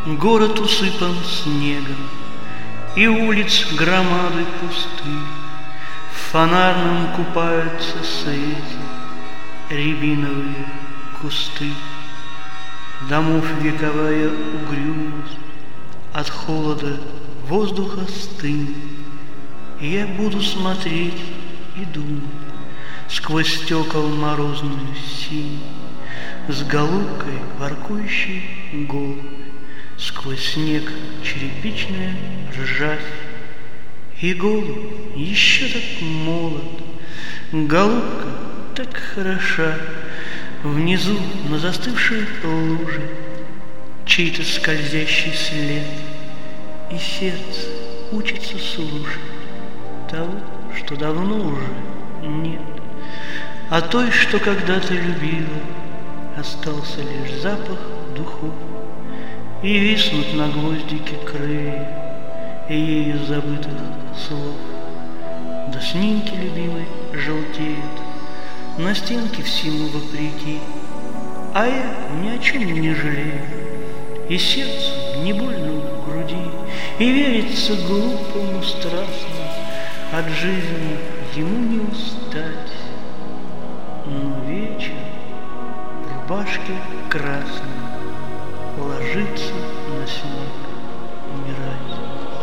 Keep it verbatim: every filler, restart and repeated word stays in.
Город усыпан снегом, и улиц громады пусты. В фонарном купаются свете рябиновые кусты. Домов вековая угрюмость, от холода воздуха стынет. И я буду смотреть и думать сквозь стекол морозную синь, с голубкой воркующей голубь, сквозь снег черепичная ржавь. И голубь еще так молод, голубка так хороша. Внизу на застывшей луже чей-то скользящий след, и сердце учится слушать того, что давно уже нет. А той, что когда-то любила, остался лишь запах духов, и виснут на гвоздике крылья и ею забытых слов. Да снимки любимой желтеют на стенке всему вопреки, а я ни о чем не жалею, и сердцу не больно в груди, и верится глупому страстно, от жизни ему не устать. Но вечер в рубашке красной ложится на снег умирать.